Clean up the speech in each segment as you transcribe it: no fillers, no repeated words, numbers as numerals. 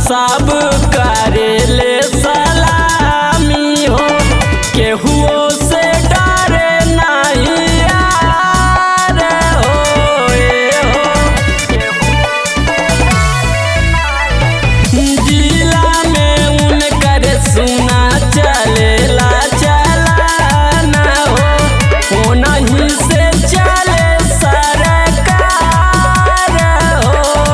सब करेले सलामी हो, केहुओ से डरे नहीं यार हो, जिला में उनकर सुना चलेला चलाना हो नहीं से चले सरकार हो,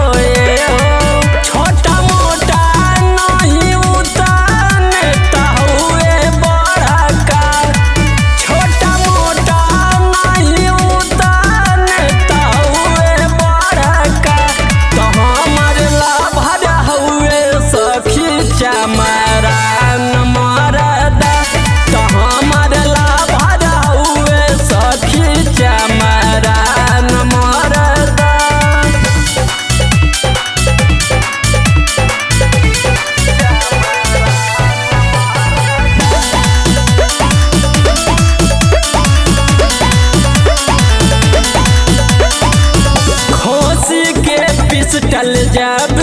छोटा मोटा नहीं उतान हुए बड़ा का, छोटा मोटा नहीं उतान हुए बड़ा का, तो हमार लाभर हुए सखी चमरान मरदा, तो हमार लाभर हुए सखी चमरान मरदा। खोसी के पिस्टल जब